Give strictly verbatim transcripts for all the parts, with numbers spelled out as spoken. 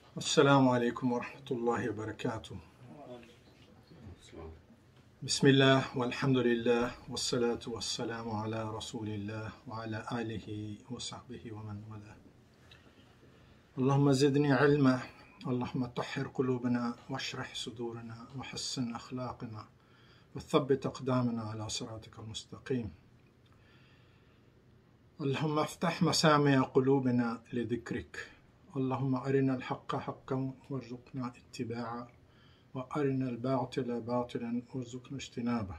Assalamu alaikum wa rahmatullahi wa barakatuh. Bismillah, walhamdulillah, wassalatu wassalamu ala rasulillah wa ala alihi wa sahbihi wa man wala. Allahumma zidni ilma, Allahumma tahhir qulubana, washrah sudurana, wa hassin akhlaqana, wa thabbit aqdamana ala siratika al-mustaqim. Allahumma aftah masami'a qulubina li dhikrik. Allahumma arina al-haqqa haqqan warzuqna ittiba'a wa arina al-ba'tila ba'tilan warzuqna ijtinaba.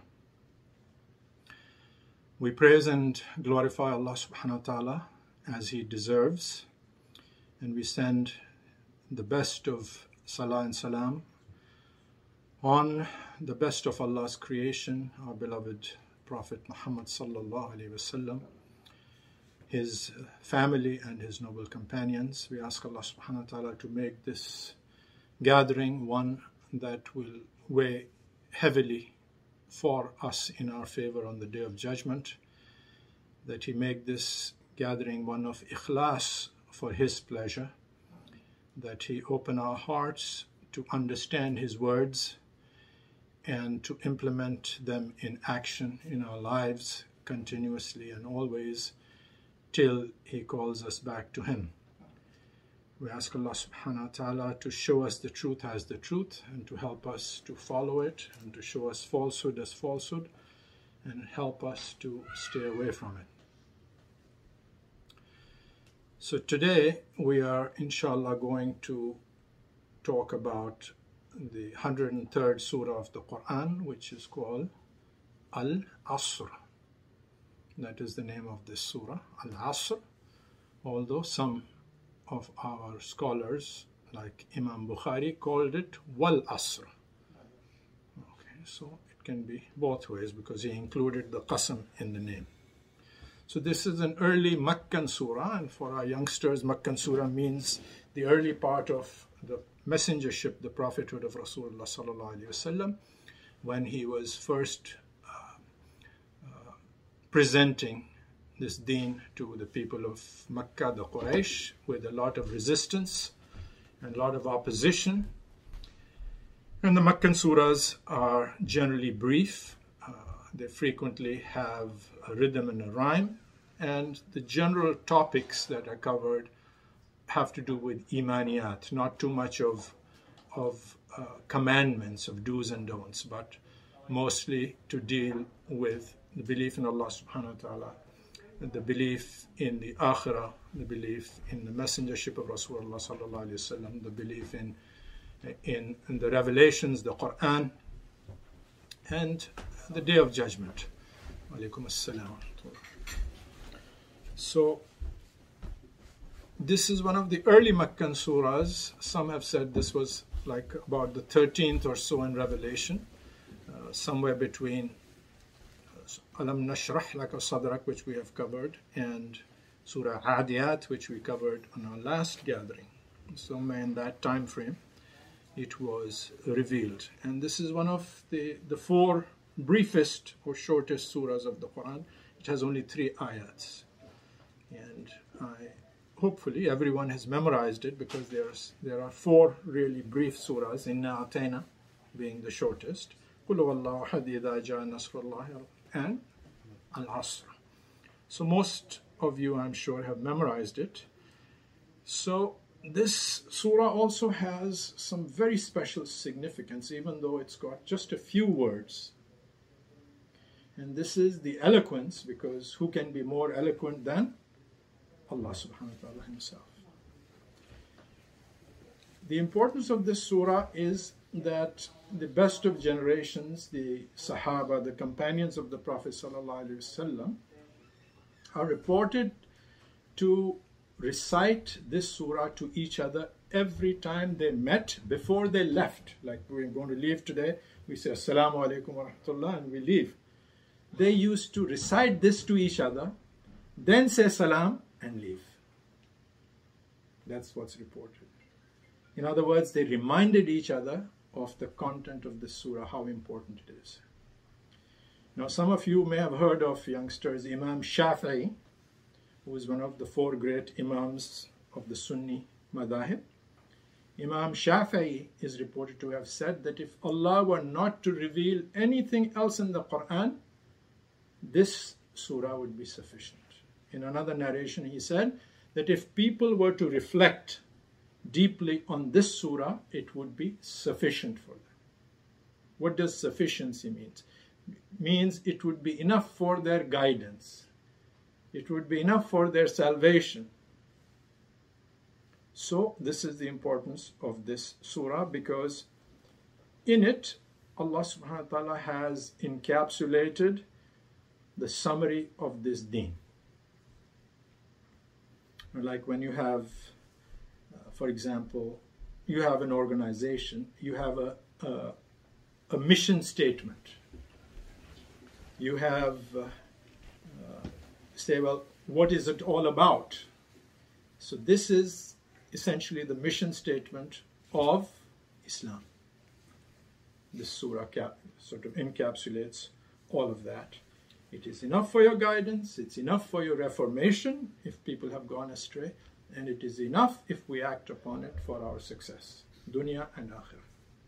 We praise and glorify Allah subhanahu wa ta'ala as He deserves, and we send the best of salah and salam on the best of Allah's creation, our beloved Prophet Muhammad sallallahu alaihi wasallam, his family and his noble companions. We ask Allah subhanahu wa ta'ala to make this gathering one that will weigh heavily for us in our favor on the Day of Judgment, that He make this gathering one of ikhlas for His pleasure, that He open our hearts to understand His words and to implement them in action in our lives continuously and always till He calls us back to Him. We ask Allah subhanahu wa ta'ala to show us the truth as the truth and to help us to follow it, and to show us falsehood as falsehood and help us to stay away from it. So today we are inshallah going to talk about the one hundred third surah of the Quran, which is called Al-Asr. That is the name of this surah, Al-Asr, although some of our scholars, like Imam Bukhari, called it Wal Asr. Okay, so it can be both ways because he included the qasam in the name. So this is an early Makkan surah, and for our youngsters, Makkan surah means the early part of the messengership, the prophethood of Rasulullah sallallahu alaihi wasallam, when he was first presenting this deen to the people of Makkah, the Quraysh, with a lot of resistance and a lot of opposition. And the Makkan surahs are generally brief. Uh, they frequently have a rhythm and a rhyme. And the general topics that are covered have to do with imaniyat, not too much of, of uh, commandments, of do's and don'ts, but mostly to deal with the belief in Allah subhanahu wa ta'ala, the belief in the akhirah, the belief in the messengership of Rasulullah sallallahu alaihi wasallam, the belief in, in in the revelations, the Quran, and the Day of Judgment. Alaikum assalam. So this is one of the early Makkan surahs. Some have said this was like about the thirteenth or so in Revelation, uh, somewhere between Alam Nashrah Laka Sadrak, which we have covered, and Surah Adiyat, which we covered on our last gathering. Somewhere in that time frame, it was revealed. And this is one of the, the four briefest or shortest surahs of the Quran. It has only three ayats. And I, hopefully everyone has memorized it, because there's, there are four really brief surahs, Inna Atayna being the shortest, Qul huwallahu ahad idha jaa nasrullahi, and Al-Asr. So most of you, I'm sure, have memorized it. So this surah also has some very special significance, even though it's got just a few words. And this is the eloquence, because who can be more eloquent than Allah subhanahu wa ta'ala Himself? The importance of this surah is that the best of generations, the Sahaba, the companions of the Prophet sallallahu alaihi wasallam, are reported to recite this surah to each other every time they met before they left. Like we're going to leave today, we say Assalamu alaikum wa rahmatullah and we leave. They used to recite this to each other, then say salam and leave. That's what's reported. In other words, they reminded each other of the content of this surah, how important it is. Now, some of you may have heard of, youngsters, Imam Shafi'i, who is one of the four great Imams of the Sunni Madhahib. Imam Shafi'i is reported to have said that if Allah were not to reveal anything else in the Quran, this surah would be sufficient. In another narration, he said that if people were to reflect deeply on this surah, it would be sufficient for them. What does sufficiency mean? It means it would be enough for their guidance. It would be enough for their salvation. So this is the importance of this surah, because in it Allah subhanahu wa ta'ala has encapsulated the summary of this deen. Like when you have, uh, for example, you have an organization, you have a, a, a mission statement. You have, uh, uh, say, well, what is it all about? So this is essentially the mission statement of Islam. This surah cap sort of encapsulates all of that. It is enough for your guidance, it's enough for your reformation if people have gone astray, and it is enough if we act upon it for our success, dunya and akhirah.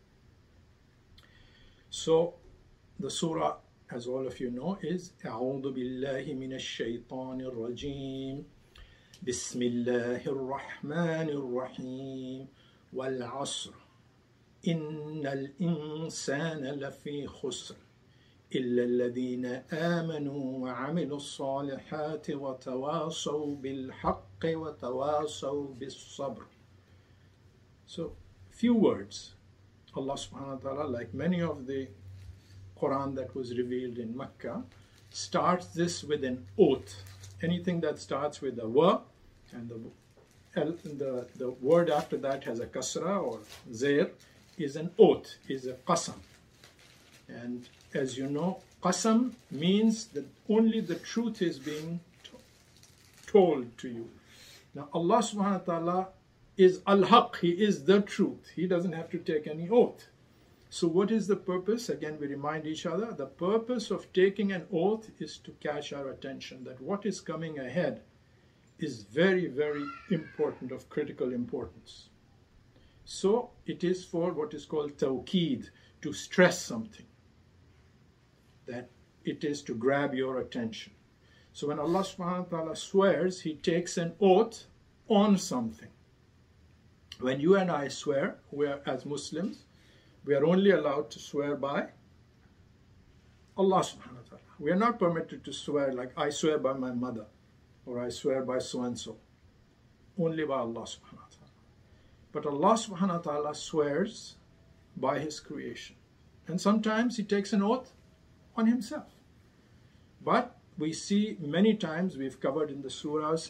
So the surah, as all of you know, is أعوذ بالله من الشيطان الرجيم بسم الله الرحمن الرحيم والعصر إن الإنسان لفي خسر إلا الذين آمنوا وعملوا الصالحات وتواصوا بالحق وتواصوا بالصبر. So, few words. Allah subhanahu wa ta'ala, like many of the Quran that was revealed in Mecca, starts this with an oath. Anything that starts with a wa and the, the, the word after that has a kasra or zair is an oath, is a qasam. And as you know, qasam means that only the truth is being to told to you. Now Allah subhanahu wa ta'ala is al-haq, He is the truth. He doesn't have to take any oath. So what is the purpose? Again, we remind each other, the purpose of taking an oath is to catch our attention that what is coming ahead is very, very important, of critical importance. So it is for what is called tawqeed, to stress something, that it is to grab your attention. So when Allah subhanahu wa ta'ala swears, He takes an oath on something. When you and I swear, we are, as Muslims, we are only allowed to swear by Allah subhanahu wa ta'ala. We are not permitted to swear like, I swear by my mother, or I swear by so-and-so. Only by Allah subhanahu wa ta'ala. But Allah subhanahu wa ta'ala swears by His creation. And sometimes He takes an oath on Himself. But we see many times, we've covered in the surahs,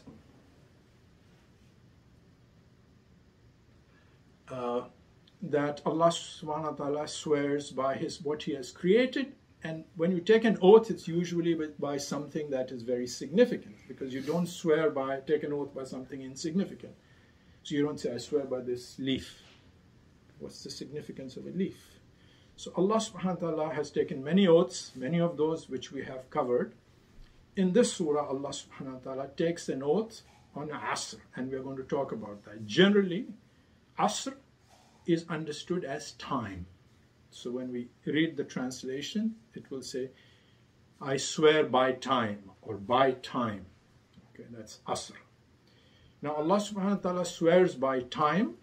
uh, that Allah subhanahu wa ta'ala swears by his what He has created. And when you take an oath, it's usually by something that is very significant, because you don't swear by, take an oath by something insignificant. So you don't say, I swear by this leaf. What's the significance of a leaf? So Allah subhanahu wa ta'ala has taken many oaths, many of those which we have covered. In this surah, Allah subhanahu wa ta'ala takes an oath on Asr, and we are going to talk about that. Generally, Asr is understood as time. So when we read the translation, it will say, I swear by time, or by time. Okay, that's Asr. Now Allah subhanahu wa ta'ala swears by time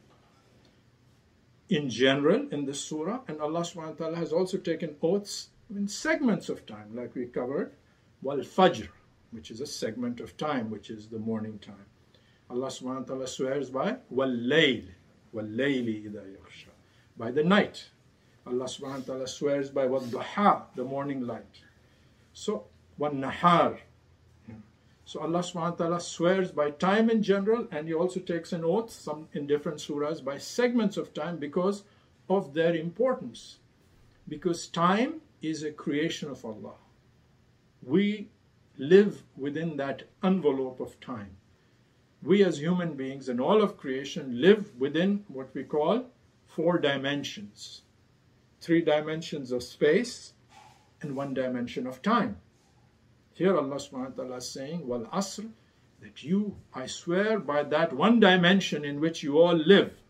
in general in this surah, and Allah subhanahu wa ta'ala has also taken oaths in segments of time, like we covered, wal fajr, which is a segment of time, which is the morning time. Allah subhanahu wa ta'ala swears by wal layl, wal layli idha yaghsha, by the night. Allah subhanahu wa ta'ala swears by wal duha, the morning light. So, wal nahar. So Allah subhanahu wa ta'ala swears by time in general, and He also takes an oath, some in different surahs, by segments of time because of their importance. Because time is a creation of Allah. We live within that envelope of time. We as human beings and all of creation live within what we call four dimensions. Three dimensions of space and one dimension of time. Here Allah subhanahu wa ta'ala is saying, wal asr, that you, I swear by that one dimension in which you all live,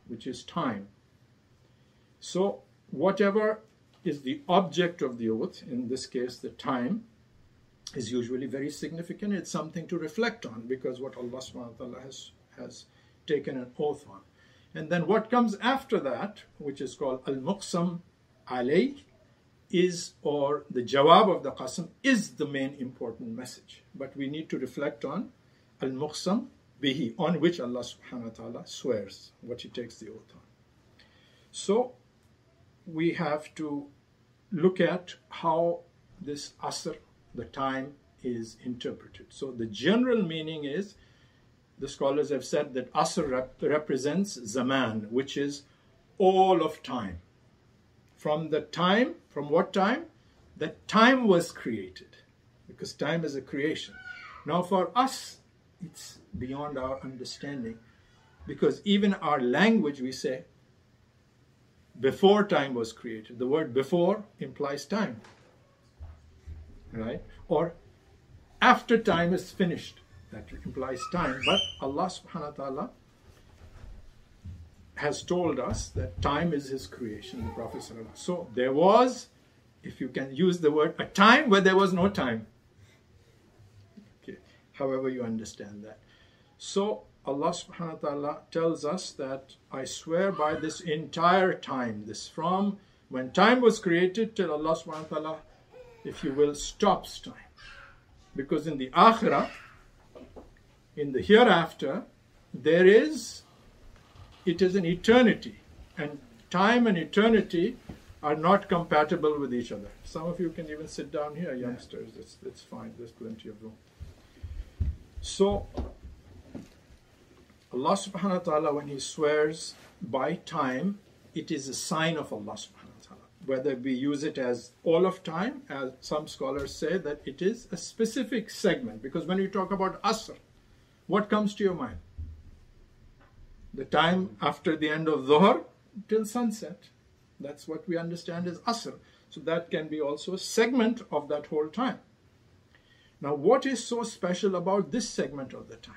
which is time. So whatever is the object of the oath, in this case the time, is usually very significant. It's something to reflect on, because what Allah subhanahu wa ta'ala has, has taken an oath on. And then what comes after that, which is called al-muqsam alayh, is, or the jawab of the qasam, is the main important message. But we need to reflect on al-muqsam bihi, on which Allah subhanahu wa ta'ala swears, what he takes the oath on. So we have to look at how this asr, the time, is interpreted. So the general meaning is, the scholars have said that asr rep represents zaman, which is all of time. From the time, from what time? That time was created, because time is a creation. Now for us, it's beyond our understanding, because even our language, we say, before time was created. The word before implies time, right? Or after time is finished, that implies time. But Allah subhanahu wa ta'ala has told us that time is his creation, the Prophet sallallahu alaihi wasallam. So there was, if you can use the word, a time where there was no time. Okay, however you understand that. So Allah subhanahu wa ta'ala tells us that I swear by this entire time, this from when time was created till Allah subhanahu wa ta'ala, if you will, stops time. Because in the akhirah, in the hereafter, there is, it is an eternity. And time and eternity are not compatible with each other. Some of you can even sit down here, youngsters. It's, it's fine. There's plenty of room. So Allah subhanahu wa ta'ala, when he swears by time, it is a sign of Allah subhanahu wa ta'ala. Whether we use it as all of time, as some scholars say that it is a specific segment. Because when you talk about asr, what comes to your mind? The time after the end of dhuhr till sunset. That's what we understand as asr. So that can be also a segment of that whole time. Now what is so special about this segment of the time?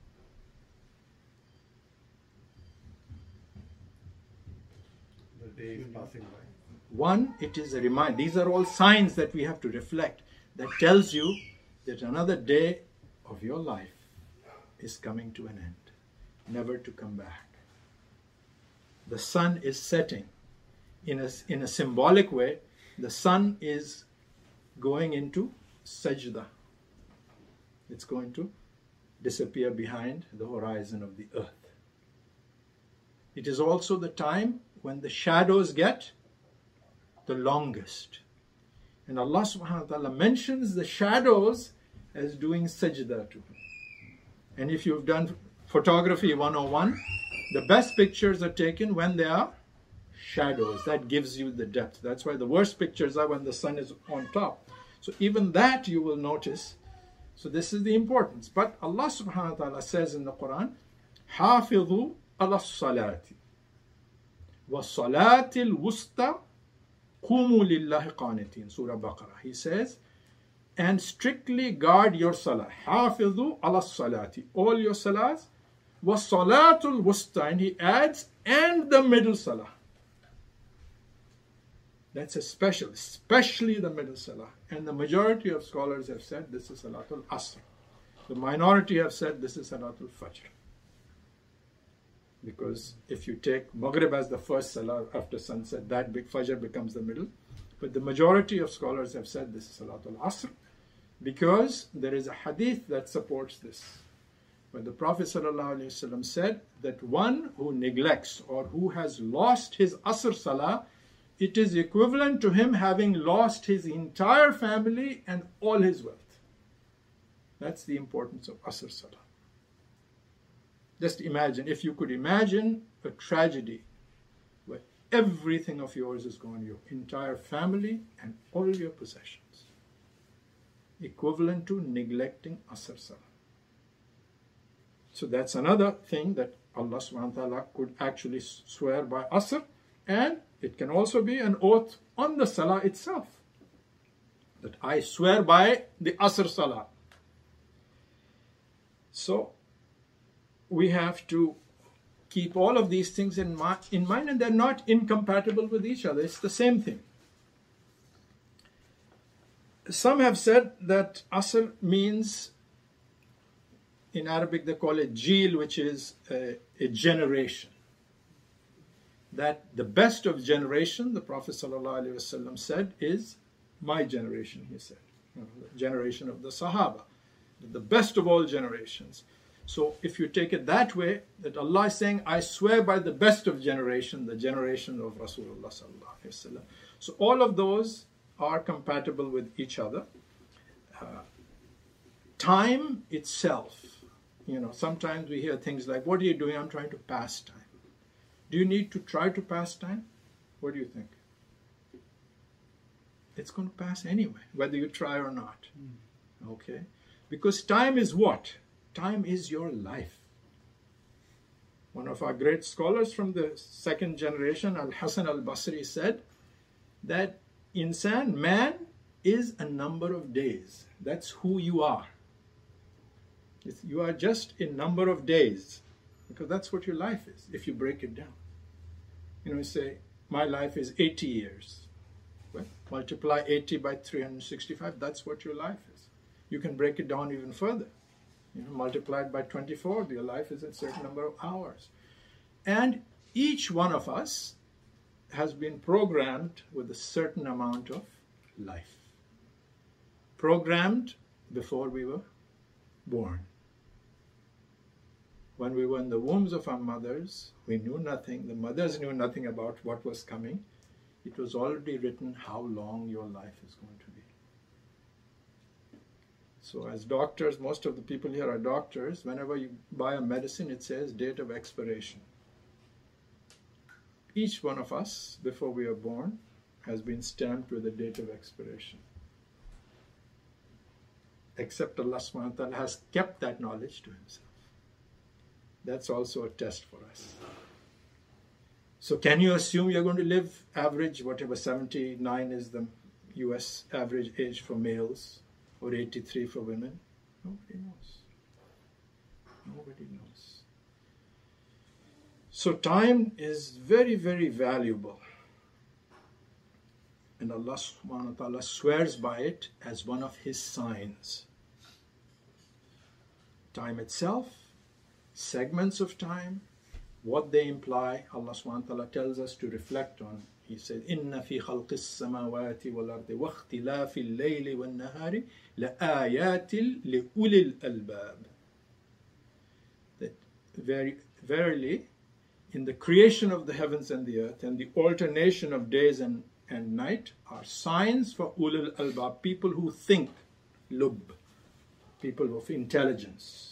The day is passing by. One, it is a reminder. These are all signs that we have to reflect, that tells you that another day of your life is coming to an end, never to come back. The sun is setting. In a, in a symbolic way, the sun is going into sajda. It's going to disappear behind the horizon of the earth. It is also the time when the shadows get the longest. And Allah subhanahu wa ta'ala mentions the shadows as doing sajda to him. And if you've done photography one oh one, the best pictures are taken when they are shadows. That gives you the depth. That's why the worst pictures are when the sun is on top. So even that you will notice. So this is the importance. But Allah subhanahu wa ta'ala says in the Quran, حَافِظُوا عَلَى الصَّلَاةِ وَالصَّلَاةِ الْوُسْطَى قُومُوا لِلَّهِ قَانِتِينَ Surah Baqarah. He says, and strictly guard your salah. حَافِظُوا عَلَى الصَّلَاةِ All your salahs. وَالصَّلَاةُ الْوُسْطَى And he adds, and the middle salah. That's a special, especially the middle salah. And the majority of scholars have said this is Salatul Asr. The minority have said this is Salatul Fajr. Because if you take Maghrib as the first salah after sunset, that big Fajr becomes the middle. But the majority of scholars have said this is Salatul Asr, because there is a hadith that supports this. When the Prophet ﷺ said that one who neglects or who has lost his Asr Salah, it is equivalent to him having lost his entire family and all his wealth. That's the importance of Asr Salah. Just imagine, if you could imagine a tragedy where everything of yours is gone, your entire family and all your possessions, equivalent to neglecting Asr Salah. So that's another thing that Allah subhanahu wa ta'ala could actually swear by Asr, and it can also be an oath on the Salah itself. That I swear by the Asr Salah. So we have to keep all of these things in, mi in mind, and they're not incompatible with each other. It's the same thing. Some have said that asr means, in Arabic they call it jil, which is a, a generation. That the best of generation, the Prophet ﷺ said, is my generation, he said. You know, the generation of the Sahaba. The best of all generations. So if you take it that way, that Allah is saying, I swear by the best of generation, the generation of Rasulullah sallallahu alaihi wasallam. So all of those are compatible with each other. Uh, time itself, you know, sometimes we hear things like, what are you doing? I'm trying to pass time. Do you need to try to pass time? What do you think? It's going to pass anyway, whether you try or not. Mm. Okay? Because time is what? Time is your life. One of our great scholars from the second generation, Al-Hasan al-Basri, said that insan, man, is a number of days. That's who you are. It's, you are just a number of days, because that's what your life is, if you break it down. You know, you say, my life is eighty years. Well, multiply eighty by three hundred sixty-five, that's what your life is. You can break it down even further. You know, multiply it by twenty-four, your life is a certain number of hours. And each one of us has been programmed with a certain amount of life. Programmed before we were born. When we were in the wombs of our mothers, we knew nothing. The mothers knew nothing about what was coming. It was already written how long your life is going to be. So as doctors, most of the people here are doctors. Whenever you buy a medicine, it says date of expiration. Each one of us, before we are born, has been stamped with a date of expiration. Except Allah subhanahu wa ta'ala has kept that knowledge to himself. That's also a test for us. So can you assume you're going to live average, whatever, seventy-nine is the U S average age for males, or eighty-three for women? Nobody knows. Nobody knows. So time is very, very valuable. And Allah subhanahu wa ta'ala swears by it as one of his signs. Time itself, segments of time, what they imply, Allah subhanahu wa ta'ala tells us to reflect on. He said, إِنَّ فِي خَلْقِ السَّمَاوَاتِ وَالْأَرْضِ وَاخْتِلَافِ اللَّيْلِ وَالنَّهَارِ لَآيَاتٍ لِأُولِي الْأَلْبَابِ. That very, verily, in the creation of the heavens and the earth and the alternation of days and, and night are signs for ulul albab, people who think, lub, people of intelligence.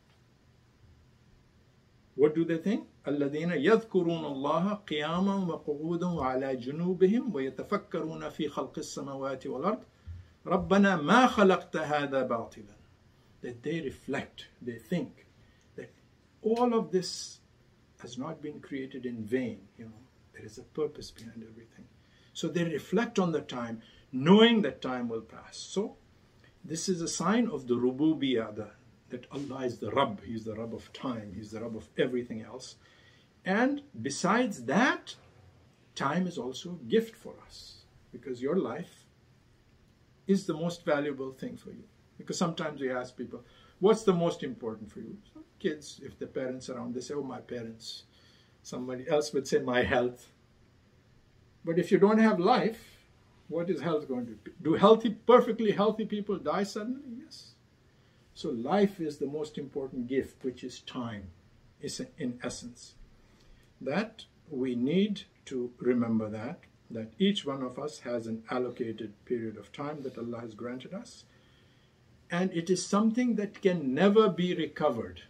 What do they think? الذين يذكرون الله قياما وقعودا وعلى جنوبهم ويتفكرون في خلق السماوات والأرض ربنا ما خلقت هذا باطلا. That they reflect, they think that all of this has not been created in vain. You know, there is a purpose behind everything. So they reflect on the time, knowing that time will pass. So this is a sign of the rububiyah, the that Allah is the Rabb, He's the Rabb of time, He's the Rabb of everything else. And besides that, time is also a gift for us, because your life is the most valuable thing for you. Because sometimes we ask people, what's the most important for you? So kids, if the parents are around, they say, oh, my parents. Somebody else would say, my health. But if you don't have life, what is health going to be? Do healthy, perfectly healthy people die suddenly? Yes. So life is the most important gift, which is time, is in essence. That we need to remember that, that each one of us has an allocated period of time that Allah has granted us. And it is something that can never be recovered.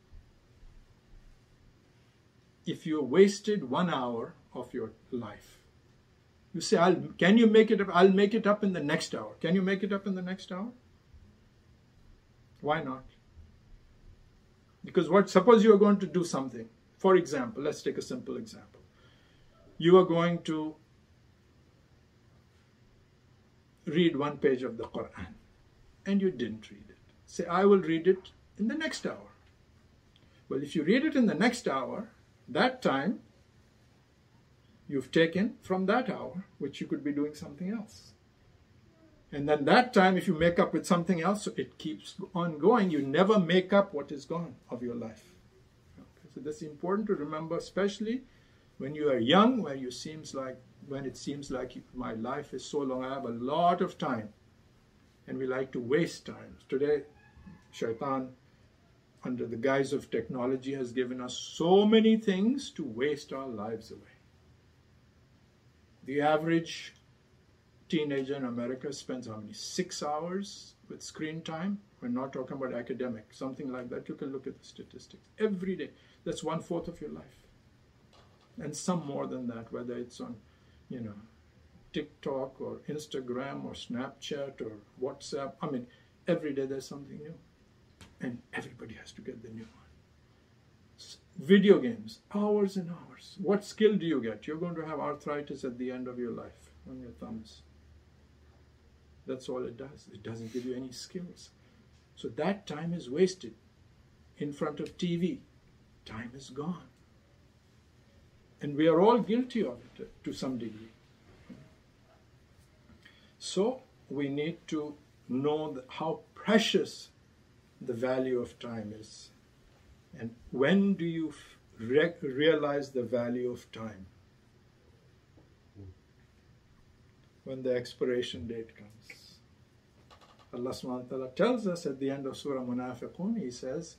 If you wasted one hour of your life, you say, I'll, can you make it up? I'll make it up in the next hour. Can you make it up in the next hour? Why not? Because what, suppose you are going to do something. For example, let's take a simple example. You are going to read one page of the Quran and you didn't read it. Say, I will read it in the next hour. Well, if you read it in the next hour, That time you've taken from that hour, which you could be doing something else. And then that time, if you make up with something else, so it keeps on going. You never make up what is gone of your life. Okay, so that's important to remember, especially when you are young, where you seems like when it seems like my life is so long, I have a lot of time, and we like to waste time. Today, Shaitan, under the guise of technology, has given us so many things to waste our lives away. The average teenager in America spends how many? Six hours with screen time. We're not talking about academic, something like that. You can look at the statistics. Every day. That's one fourth of your life. And some more than that, whether it's on, you know, TikTok or Instagram or Snapchat or WhatsApp. I mean, every day there's something new. And everybody has to get the new one. Video games, hours and hours. What skill do you get? You're going to have arthritis at the end of your life on your thumbs. That's all it does. It doesn't give you any skills. So that time is wasted in front of T V. Time is gone. And we are all guilty of it to some degree. So we need to know how precious the value of time is. And when do you re- realize the value of time? When the expiration date comes. Allah subhanahu wa ta'ala tells us at the end of Surah Munafiqun, He says,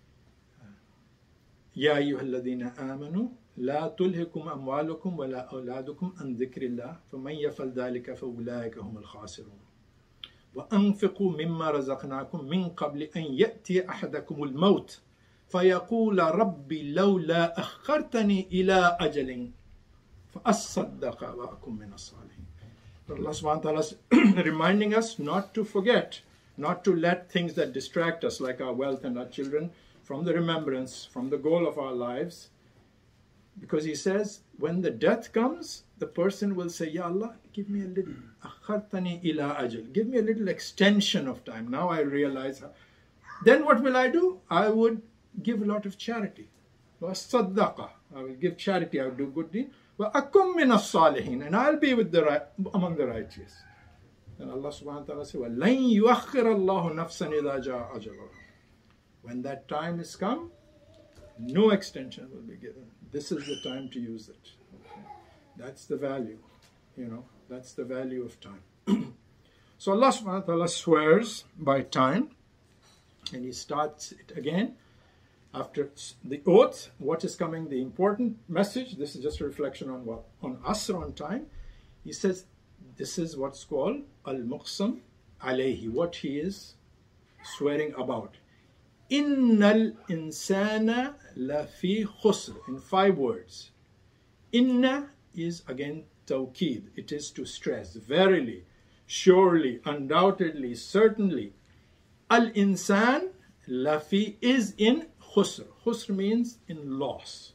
Ya ayyuhalladhina amanu la tulhikum amwalukum wa la awladukum an dhikrillah faman yafal dhalika fa ulaika humul khasirun. وأنفقوا مما رزقناكم من قبل أن يأتي أحدكم الموت فيقول ربي لولا أخرتني إلى أجل فأصدق وأكن من الصالحين. Allah subhanahu wa ta'ala is reminding us not to forget, not to let things that distract us like our wealth and our children from the remembrance, from the goal of our lives. Because He says, when the death comes, the person will say, Ya Allah, give me a little, akhartani ila ajal, give me a little extension of time. Now I realize. How. Then what will I do? I would give a lot of charity. Sadaqah. I will give charity, I will do good deed. Wa akum min as-salihin, and I'll be with the right, among the righteous. And Allah subhanahu wa ta'ala says, Wa lan yuakhir Allahu nafsan idha jaa ajaluha. When that time is come, no extension will be given. This is the time to use it. Okay. That's the value, you know, that's the value of time. So Allah subhanahu wa ta'ala swears by time, and He starts it again. After the oath, what is coming, the important message, this is just a reflection on what, on us, on time. He says, this is what's called al-muqsam alayhi, what he is swearing about. Innal insana lafi khusr, in five words. Inna is again tawqeed, it is to stress, verily, surely, undoubtedly, certainly. Al-insan lafi is in khusr. Khusr means in loss.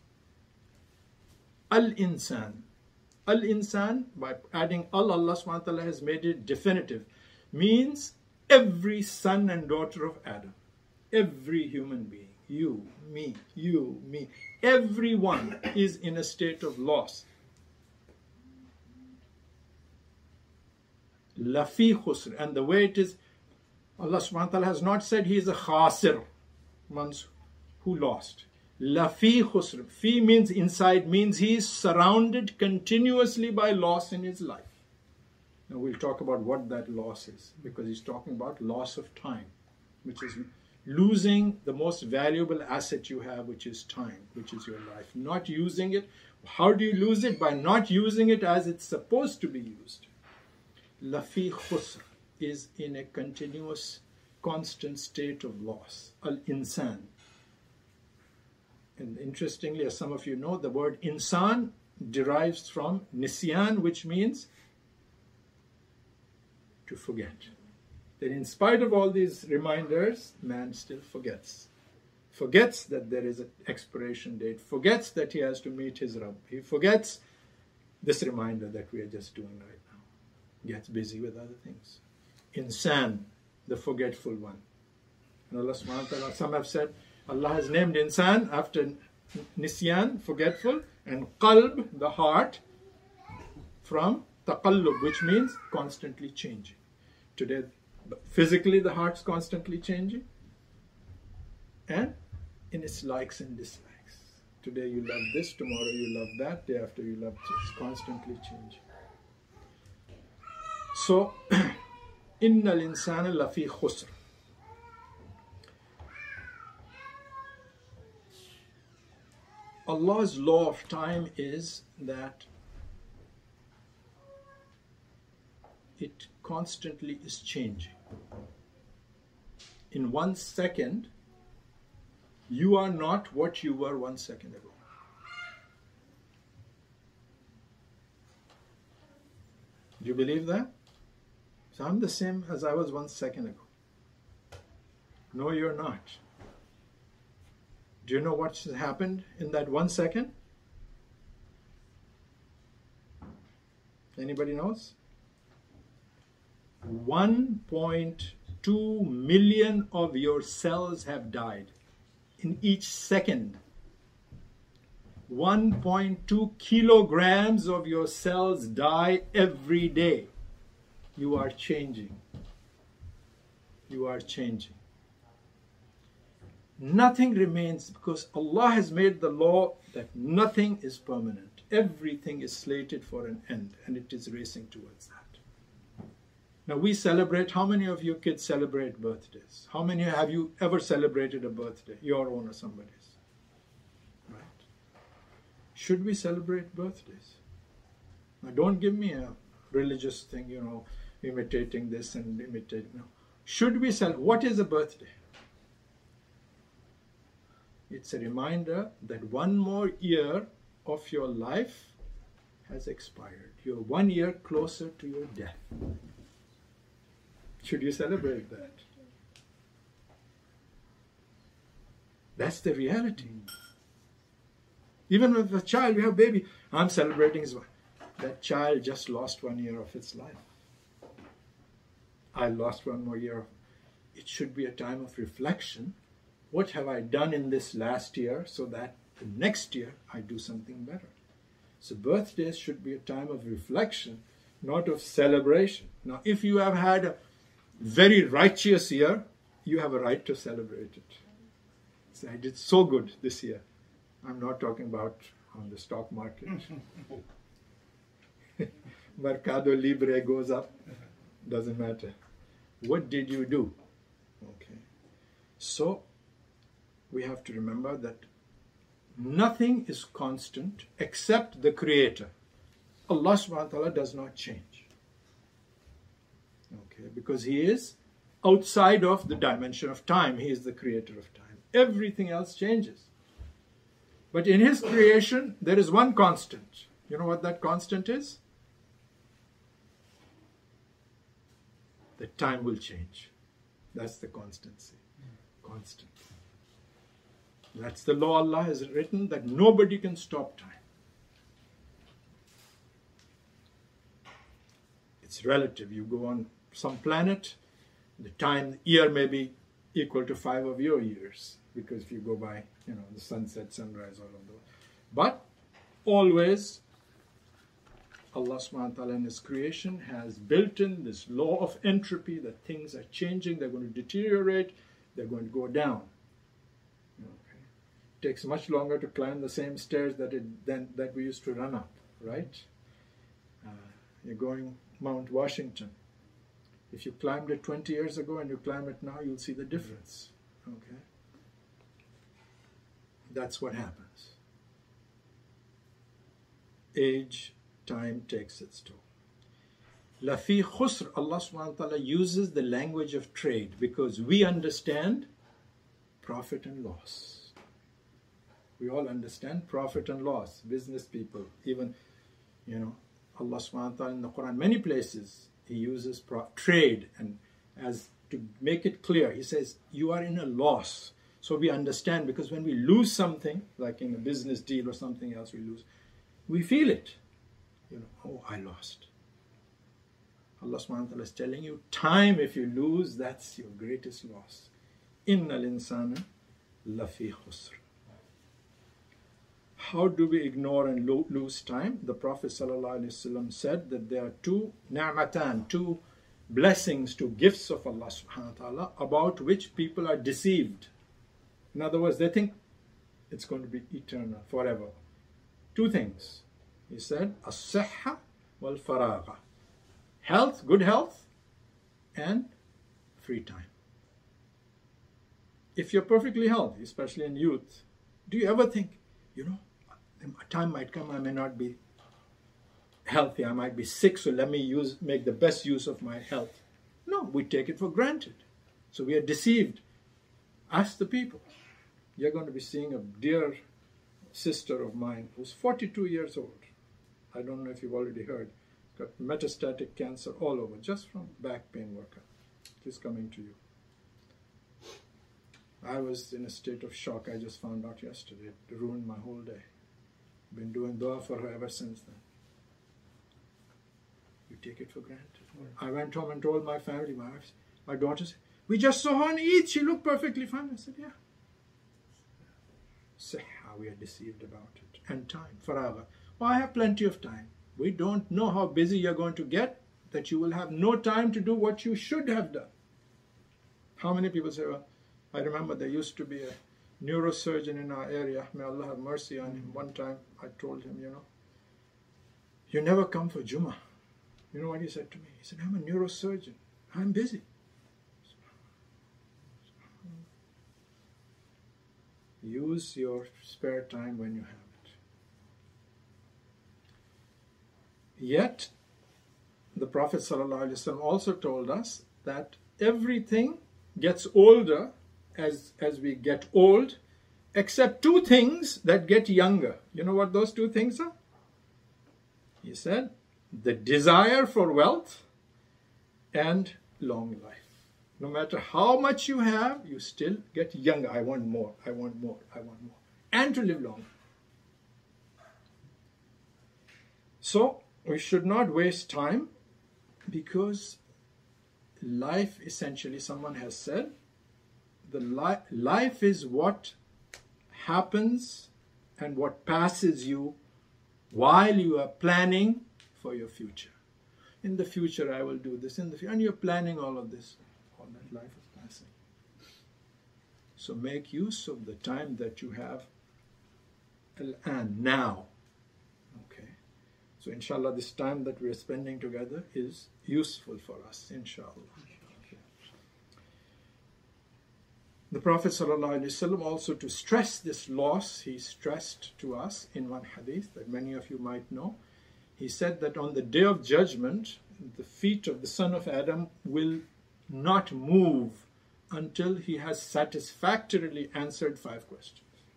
Al-insan. Al-insan, by adding al, Allah subhanahu wa ta'ala has made it definitive, means every son and daughter of Adam. Every human being, you, me, you, me, everyone is in a state of loss. Lafi khusr. And the way it is, Allah subhanahu wa ta'ala has not said he is a khasir, ones who lost. Lafi khusr. Fi means inside, means he is surrounded continuously by loss in his life. Now we'll talk about what that loss is, because he's talking about loss of time, which is losing the most valuable asset you have, which is time, which is your life. Not using it. How do you lose it? By not using it as it's supposed to be used. Lafi khusr is in a continuous, constant state of loss. Al-insan. And interestingly, as some of you know, the word insan derives from nisyan, which means to forget. That in spite of all these reminders, man still forgets. Forgets that there is an expiration date. Forgets that he has to meet his Rabb. He forgets this reminder that we are just doing right now. Gets busy with other things. Insan, the forgetful one. And Allah subhanahu wa ta'ala, some have said, Allah has named Insan after nisyan, forgetful, and qalb, the heart, from taqallub, which means constantly changing. Today, physically the heart's constantly changing, and in its likes and dislikes. Today you love this, tomorrow you love that, day after you love this. It's constantly changing. So, innal insana lafi khusr. Allah's law of time is that it constantly is changing. In one second, you are not what you were one second ago. Do you believe that? So I'm the same as I was one second ago. No, you're not. Do you know what has happened in that one second? Anybody knows? one point two million of your cells have died in each second. one point two kilograms of your cells die every day. You are changing. You are changing. Nothing remains, because Allah has made the law that nothing is permanent. Everything is slated for an end, and it is racing towards that. Now we celebrate, how many of you kids celebrate birthdays? How many have you ever celebrated a birthday, your own or somebody's? Right? Should we celebrate birthdays? Now don't give me a religious thing, you know, imitating this and imitating, no. Should we celebrate? What is a birthday? It's a reminder that one more year of your life has expired. You're one year closer to your death. Should you celebrate that? That's the reality. Even with a child, we have a baby, I'm celebrating his life. That child just lost one year of its life. I lost one more year. It should be a time of reflection. What have I done in this last year so that the next year I do something better? So birthdays should be a time of reflection, not of celebration. Now, if you have had a very righteous year, you have a right to celebrate it. So I did so good this year. I'm not talking about on the stock market. Mercado Libre goes up, doesn't matter. What did you do? Okay. So we have to remember that nothing is constant except the Creator. Allah subhanahu wa ta'ala does not change. Okay, because He is outside of the dimension of time. He is the creator of time. Everything else changes. But in His creation, there is one constant. You know what that constant is? That time will change. That's the constancy. Constant. That's the law Allah has written, that nobody can stop time. It's relative. You go on some planet, the time, year may be equal to five of your years, because if you go by, you know, the sunset, sunrise, all of those. But always, Allah subhanahu wa ta'ala in His creation has built in this law of entropy, that things are changing, they're going to deteriorate, they're going to go down. Okay. It takes much longer to climb the same stairs that it than that we used to run up, right? Uh, you're going Mount Washington. If you climbed it twenty years ago and you climb it now, you'll see the difference. Okay? That's what happens. Age, time takes its toll. Lafi khusr, Allah subhanahu wa ta'ala uses the language of trade because we understand profit and loss. We all understand profit and loss. Business people, even, you know, Allah subhanahu wa ta'ala in the Quran, many places, He uses pro- trade, and as to make it clear, He says, you are in a loss. So we understand, because when we lose something, like in a business deal or something else we lose, we feel it. You know, oh, I lost. Allah subhanahu wa ta'ala is telling you, time, if you lose, that's your greatest loss. Innal insana lafi khusr. how do we ignore and lo lose time? The Prophet ﷺ said that there are two ni'matan, two blessings, two gifts of Allah subhanahu wa ta'ala, about which people are deceived. In other words, they think it's going to be eternal, forever. Two things. He said, as-sihha wal-faragha. Health, good health, and free time. If you're perfectly healthy, especially in youth, do you ever think, you know, a time might come I may not be healthy, I might be sick, so let me use make the best use of my health? No, we take it for granted. So we are deceived. Ask the people. You're going to be seeing a dear sister of mine who's forty-two years old. I don't know if you've already heard. Got metastatic cancer all over, just from back pain workup. She's coming to you. I was in a state of shock. I just found out yesterday. It ruined my whole day. Been doing dua for her ever since then. You take it for granted. I went home and told my family, my wife, my daughter said, we just saw her on Eid. She looked perfectly fine. I said, yeah. Say how we are deceived about it. And time, faragha. Well, I have plenty of time. We don't know how busy you're going to get that you will have no time to do what you should have done. How many people say, well, I remember there used to be a neurosurgeon in our area. May Allah have mercy on him. One time I told him, you know, you never come for Jummah. You know what he said to me? He said, I'm a neurosurgeon. I'm busy. Use your spare time when you have it. Yet, the Prophet ﷺ also told us that everything gets older as, as we get old, except two things that get younger. You know what those two things are? He said, the desire for wealth and long life. No matter how much you have, you still get younger. I want more, I want more, I want more. And to live longer. So, we should not waste time, because life, essentially, someone has said, the li life is what happens and what passes you while you are planning for your future. In the future, I will do this. In the future, and you're planning all of this. All that life is passing. So make use of the time that you have, and now. Okay. So inshallah, this time that we're spending together is useful for us, inshallah. Okay. The Prophet ﷺ, also to stress this loss, he stressed to us in one hadith that many of you might know. He said that on the day of judgment, the feet of the son of Adam will not move until he has satisfactorily answered five questions.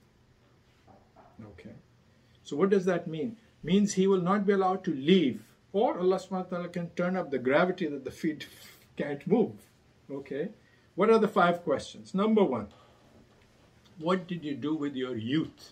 Okay. So what does that mean? Means he will not be allowed to leave, or Allah subhanahu wa ta'ala can turn up the gravity that the feet can't move. Okay. What are the five questions? Number one, what did you do with your youth?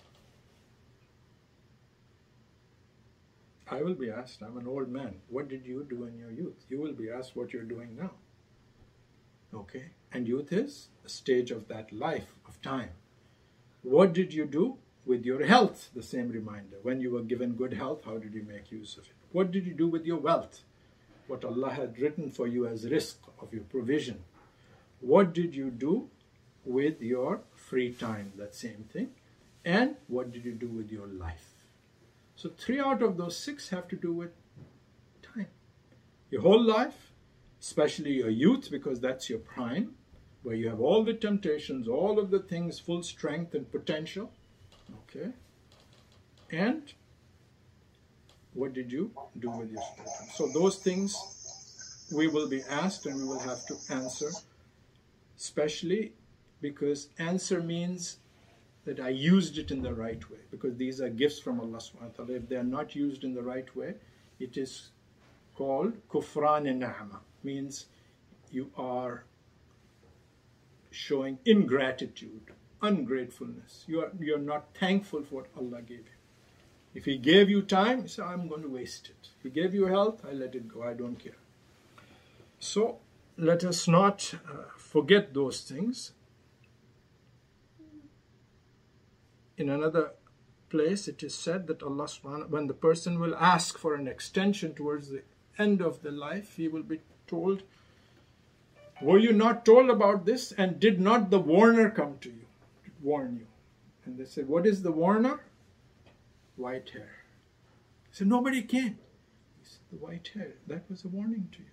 I will be asked, I'm an old man. What did you do in your youth? You will be asked what you're doing now. Okay? And youth is a stage of that life, of time. What did you do with your health? The same reminder. When you were given good health, how did you make use of it? What did you do with your wealth? What Allah had written for you as rizq, of your provision. What did you do with your free time? That same thing. And what did you do with your life? So three out of those six have to do with time. Your whole life, especially your youth, because that's your prime, where you have all the temptations, all of the things, full strength and potential. Okay. And what did you do with your spare time? So those things we will be asked and we will have to answer, especially because answer means that I used it in the right way, because these are gifts from Allah subhanahu wa ta'ala. If they are not used in the right way, it is called kufran ni'mah, means you are showing ingratitude, ungratefulness. You are you're not thankful for what Allah gave you. If He gave you time, you say, I'm going to waste it. He gave you health, I let it go, I don't care. So let us not uh, forget those things. In another place it is said that Allah subhanahu, when the person will ask for an extension towards the end of the life, he will be told, were you not told about this, and did not the warner come to you, to warn you? And they said, what is the warner? White hair. So nobody came. He said, the white hair, that was a warning to you.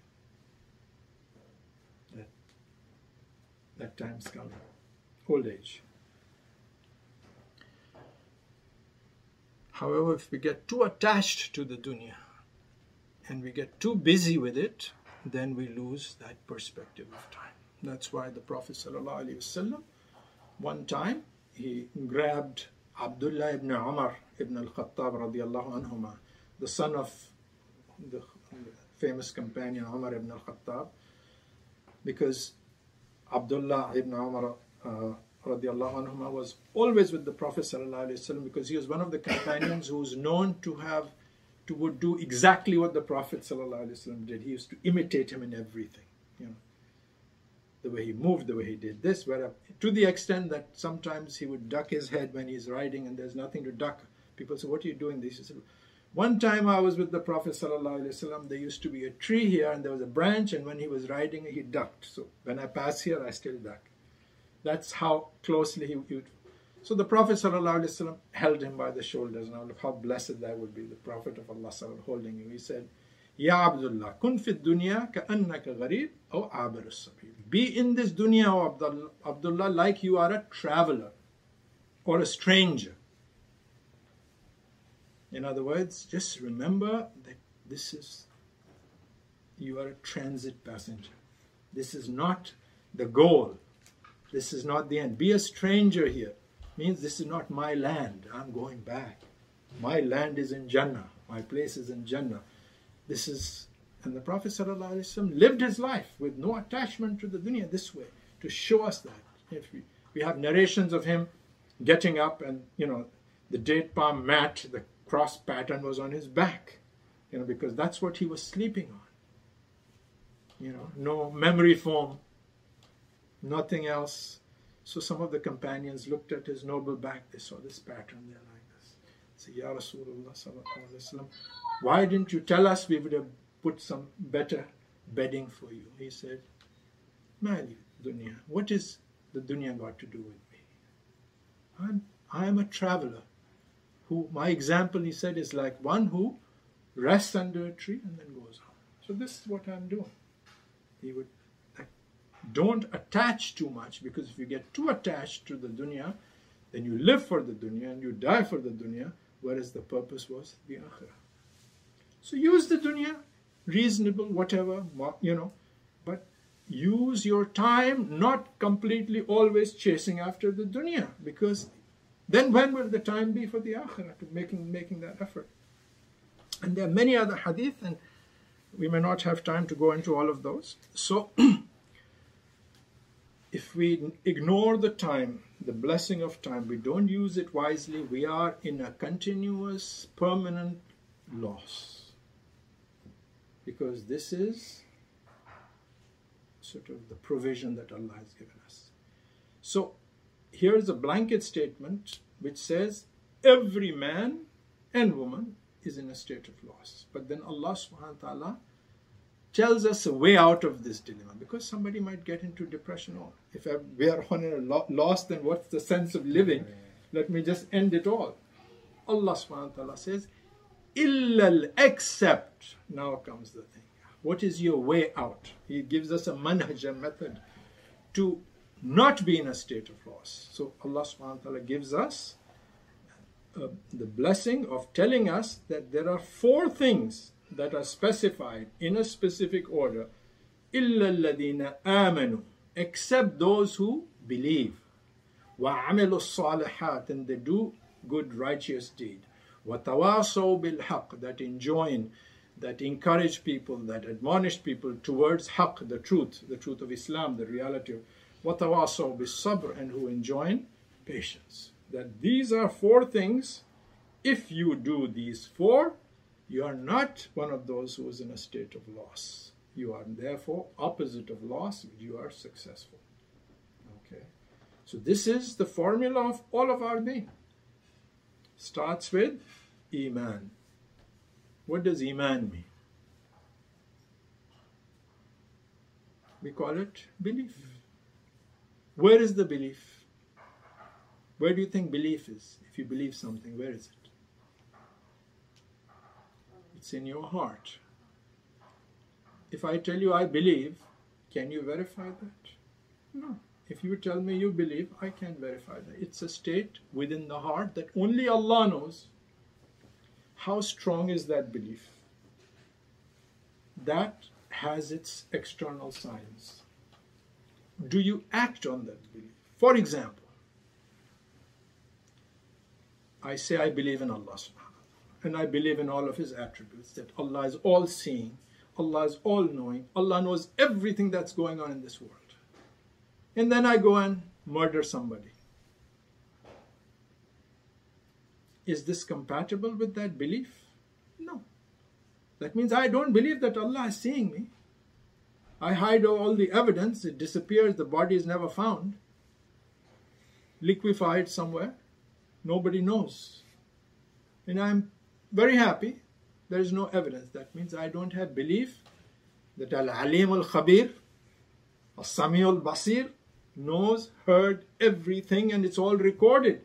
That, that time's coming. Old age. However, if we get too attached to the dunya and we get too busy with it, then we lose that perspective of time. That's why the Prophet ﷺ, one time, he grabbed Abdullah ibn Umar ibn al-Khattab radiallahu anhuma, the son of the famous companion Umar ibn al-Khattab, because Abdullah ibn Umar uh, radiallahu anhuma was always with the Prophet ﷺ, because he was one of the companions who was known to have to would do exactly what the Prophet ﷺ did. He used to imitate him in everything, you know, the way he moved, the way he did this, where, to the extent that sometimes he would duck his head when he's riding and there's nothing to duck. People say, what are you doing? He said, one time I was with the Prophet ﷺ, there used to be a tree here and there was a branch, and when he was riding, he ducked. So when I pass here, I still duck. That's how closely he would. So the Prophet ﷺ held him by the shoulders. Now look how blessed that would be, the Prophet of Allah holding you. He said, Ya Abdullah, kun fi dunya ka'annaka gharib aw abir as-sabil. Be in this dunya, O Abdullah, Abdullah, like you are a traveler or a stranger. In other words, just remember that this is, you are a transit passenger. This is not the goal. This is not the end. Be a stranger here. Means this is not my land. I'm going back. My land is in Jannah. My place is in Jannah. This is, and the Prophet ﷺ lived his life with no attachment to the dunya this way, to show us that. If we, we have narrations of him getting up and, you know, the date palm mat, the cross pattern was on his back, you know, because that's what he was sleeping on. You know, no memory foam, nothing else. So some of the companions looked at his noble back. They saw this pattern there like this. Say, Ya Rasulullah sallallahu alaihi wasallam, why didn't you tell us? We would have put some better bedding for you. He said, Mali dunya. What is the dunya got to do with me? I'm I am a traveler. Who my example, he said, is like one who rests under a tree and then goes on. So this is what I'm doing. He would. Don't attach too much, because if you get too attached to the dunya, then you live for the dunya and you die for the dunya, whereas the purpose was the akhirah. So use the dunya, reasonable, whatever, you know, but use your time not completely always chasing after the dunya, because then when will the time be for the akhirah, to making, making that effort? And there are many other hadith, and we may not have time to go into all of those. So if we ignore the time, the blessing of time, we don't use it wisely, we are in a continuous, permanent loss. Because this is sort of the provision that Allah has given us. So here's a blanket statement which says every man and woman is in a state of loss. But then Allah subhanahu wa ta'ala tells us a way out of this dilemma, because somebody might get into depression. Or if we are on a lo- loss, then what's the sense of living? Let me just end it all. Allah subhanahu wa ta'ala says, illal, except. Now comes the thing. What is your way out? He gives us a manhaj, a method to not be in a state of loss. So Allah subhanahu wa ta'ala gives us uh, the blessing of telling us that there are four things that are specified in a specific order, إِلَّا الَّذِينَ آمَنُوا, except those who believe, وَعَمِلُوا الصَّالِحَاتِ, and they do good righteous deed, وَتَوَاصَوْا بِالْحَقِّ, that enjoin, that encourage people, that admonish people towards haqq, the truth, the truth of Islam, the reality of, وَتَوَاصَوْا بِالصَّبْرِ, and who enjoin patience. That these are four things. If you do these four, you are not one of those who is in a state of loss. You are therefore opposite of loss. You are successful. Okay. So this is the formula of all of our being. starts with Iman. What does Iman mean? We call it belief. Where is the belief? Where do you think belief is? If you believe something, where is it? It's in your heart. If I tell you I believe, can you verify that? No. If you tell me you believe, I can't verify that. It's a state within the heart that only Allah knows. How strong is that belief? That has its external signs. Do you act on that belief? For example, I say I believe in Allah subhanahu wa ta'ala, and I believe in all of His attributes, that Allah is all-seeing, Allah is all-knowing, Allah knows everything that's going on in this world. And then I go and murder somebody. Is this compatible with that belief? No. That means I don't believe that Allah is seeing me. I hide all the evidence, it disappears, the body is never found, liquefied somewhere, nobody knows. And I'm very happy, there is no evidence. That means I don't have belief that Al-Alim Al-Khabir, Al-Sami Al-Basir, knows, heard everything, and it's all recorded.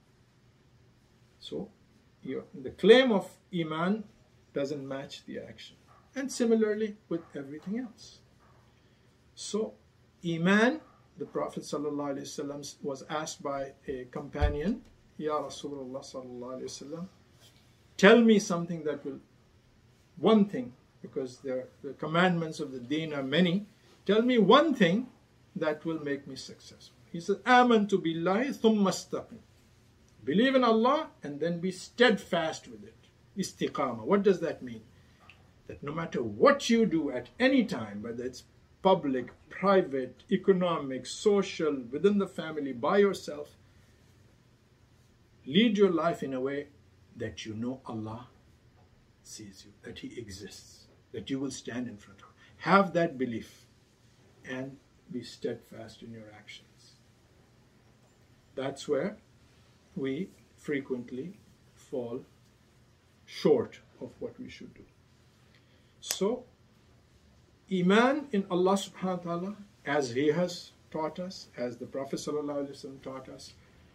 So, you, the claim of Iman doesn't match the action. And similarly with everything else. So, Iman, the Prophet ﷺ was asked by a companion, Ya Rasulullah ﷺ, tell me something that will, one thing, because the, the commandments of the deen are many, tell me one thing that will make me successful. He said, Amantu billahi thumma istaqim. Believe in Allah and then be steadfast with it. Istiqama. What does that mean? That no matter what you do at any time, whether it's public, private, economic, social, within the family, by yourself, lead your life in a way that you know Allah sees you, that He exists, that you will stand in front of Him. Have that belief and be steadfast in your actions. That's where we frequently fall short of what we should do. So, Iman in Allah subhanahu wa ta'ala, as He has taught us, as the Prophet sallallahu alaihi wasallam taught us.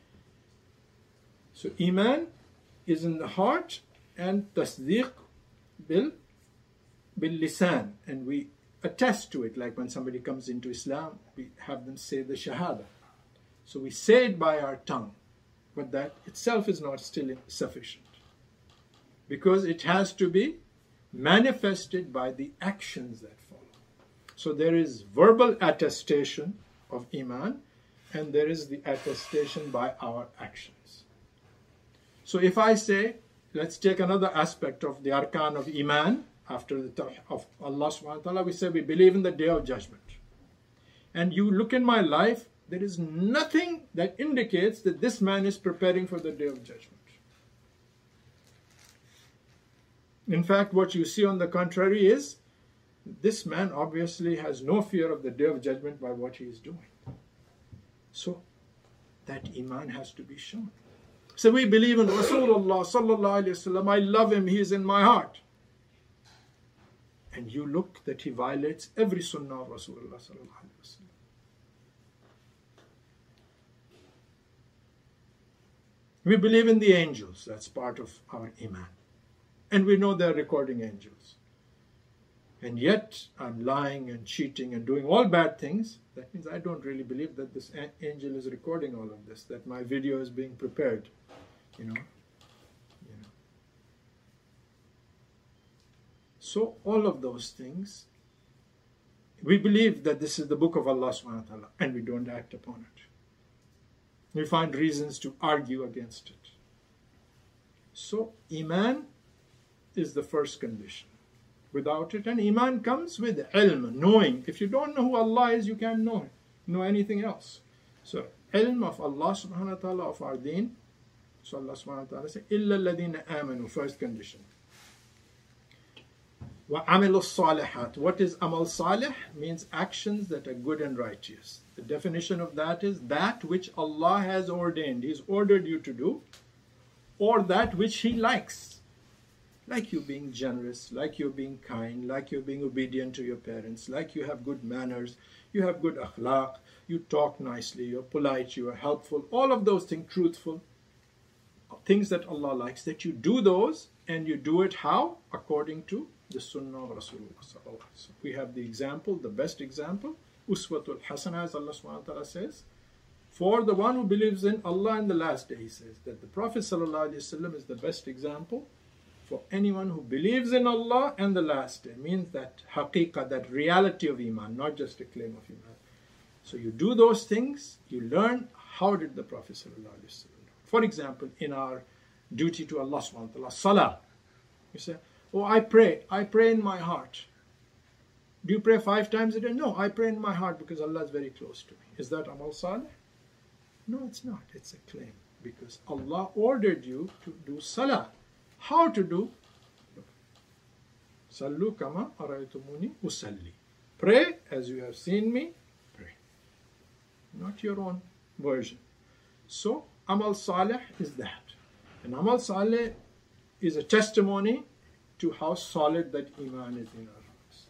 So, Iman is in the heart, and tasdeeq bil, bil lisan, and we attest to it, like when somebody comes into Islam, we have them say the Shahada. So we say it by our tongue, but that itself is not still sufficient, because it has to be manifested by the actions that follow. So there is verbal attestation of Iman, and there is the attestation by our actions. So if I say, let's take another aspect of the arkan of Iman, after the tawhid of Allah subhanahu wa ta'ala, we say we believe in the Day of Judgment. And you look in my life, there is nothing that indicates that this man is preparing for the Day of Judgment. In fact, what you see on the contrary is, this man obviously has no fear of the Day of Judgment by what he is doing. So, that Iman has to be shown. So we believe in Rasulullah sallallahu alayhi wa sallam, I love him, he is in my heart. And you look that he violates every sunnah of Rasulullah sallallahu alaihi wasallam. We believe in the angels. That's part of our Iman. And we know they're recording angels. And yet, I'm lying and cheating and doing all bad things. That means I don't really believe that this angel is recording all of this, that my video is being prepared, you know. So all of those things, we believe that this is the book of Allah subhanahu wa ta'ala, and we don't act upon it. We find reasons to argue against it. So Iman is the first condition. Without it, and Iman comes with ilm, knowing. If you don't know who Allah is, you can't know know anything else. So ilm of Allah subhanahu wa ta'ala, of our deen. So Allah subhanahu wa ta'ala says, إِلَّا الَّذِينَ آمَنُوا, first condition. وَعَمِلُوا الصَّالِحَاتِ. What is amal salih? Means actions that are good and righteous. The definition of that is that which Allah has ordained. He's ordered you to do, or that which He likes. Like you being generous, like you're being kind, like you're being obedient to your parents, like you have good manners, you have good akhlaq, you talk nicely, you're polite, you are helpful, all of those things, truthful, things that Allah likes, that you do those, and you do it how? According to the Sunnah of Rasulullah. We have the example, the best example, Uswatul Hasana, as Allah subhanahu wa ta'ala says, for the one who believes in Allah and the last day. He says that the Prophet sallallahu alaihi wasallam is the best example for anyone who believes in Allah and the last day. Means that haqiqah, that reality of Iman, not just a claim of Iman. So you do those things, you learn how did the Prophet sallallahu alaihi wasallam. For example, in our duty to Allah subhanahu wa ta'ala, salah. You say, oh, I pray, I pray in my heart. Do you pray five times a day? No, I pray in my heart because Allah is very close to me. Is that amal salih? No, it's not. It's a claim because Allah ordered you to do salah. How to do? Sallu kama araytumuni usalli. Pray as you have seen me pray. Not your own version. So, amal salih is that. And amal salih is a testimony to how solid that iman is in our hearts.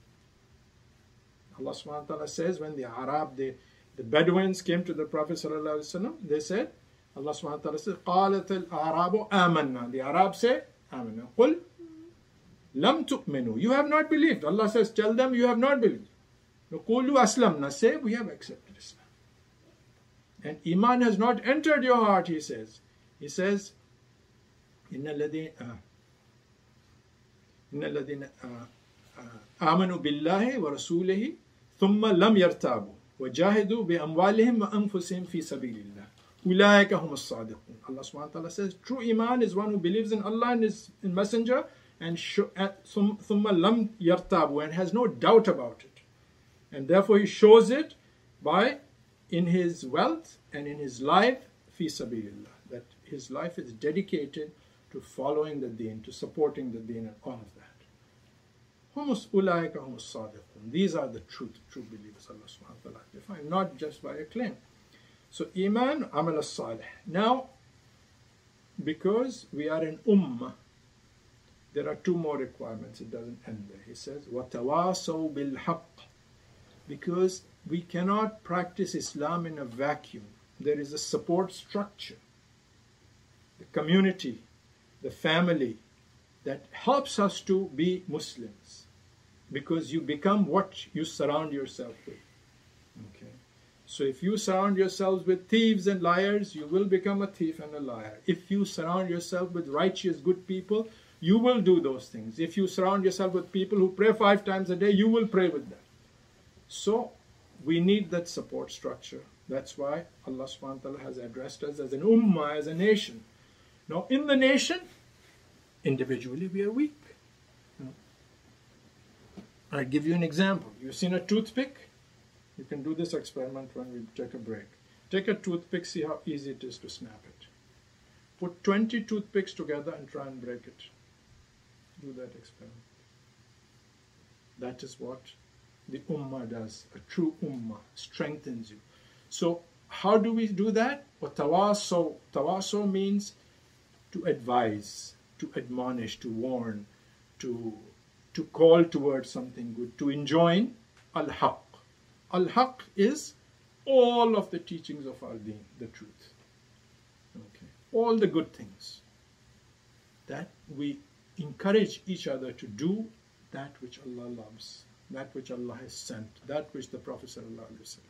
Allah subhanahu wa ta'ala says when the Arab, the, the Bedouins came to the Prophet sallallahu alaihi wasallam, they said, Allah subhanahu wa ta'ala says, قَالَتِ الْأَعْرَابُ آمَنَّا. The Arabs say, آمَنَّا. قُلْ لَمْ تُؤْمِنُوا. You have not believed. Allah says, tell them you have not believed. نَقُولُ أَسْلَمْنَا. Say, we have accepted Islam. And Iman has not entered your heart, he says. He says, إِنَّ الَّذِينَ إِنَّ الَّذِينَ آمَنُوا بِاللَّهِ وَرَسُولِهِ ثُمَّ لَمْ يَرْتَابُوا وَجَاهِدُوا بِأَمْوَالِهِمْ وَأَنفُسِهِمْ فِي سَبِيلِ اللَّهِ أُولَٰئِكَ هُمُ الصَّادِقُونَ. Allah subhanahu wa ta'ala says, true Iman is one who believes in Allah and His Messenger and ثُمَّ لَمْ يَرْتَابُوا, and has no doubt about it. And therefore he shows it by in his wealth and in his life, fi sabilillah, that his life is dedicated to following the deen, to supporting the deen and all of that. Humus ulaika humus sadiqun. These are the truth, true believers, Allah subhanahu wa ta'ala defined, not just by a claim. So Iman, Amal as-Salih. Now, because we are an ummah, there are two more requirements. It doesn't end there. He says, وَتَوَاصَوْا بِالْحَقِّ. Because we cannot practice Islam in a vacuum. There is a support structure, the community, the family, that helps us to be Muslims. Because you become what you surround yourself with. Okay. So if you surround yourselves with thieves and liars, you will become a thief and a liar. If you surround yourself with righteous, good people, you will do those things. If you surround yourself with people who pray five times a day, you will pray with them. So we need that support structure. That's why Allah subhanahu wa ta'ala has addressed us as an ummah, as a nation. Now in the nation, individually we are weak. I'll give you an example. You've seen a toothpick? You can do this experiment when we take a break. Take a toothpick, see how easy it is to snap it. Put twenty toothpicks together and try and break it. Do that experiment. That is what the ummah does. A true ummah strengthens you. So how do we do that? Well, tawaso. Tawaso means to advise, to admonish, to warn, to, to call towards something good, to enjoin al-haq. Al-haq is all of the teachings of our deen, the truth. Okay. All the good things. That we encourage each other to do that which Allah loves, that which Allah has sent, that which the Prophet sallallahu alaihi wasallam.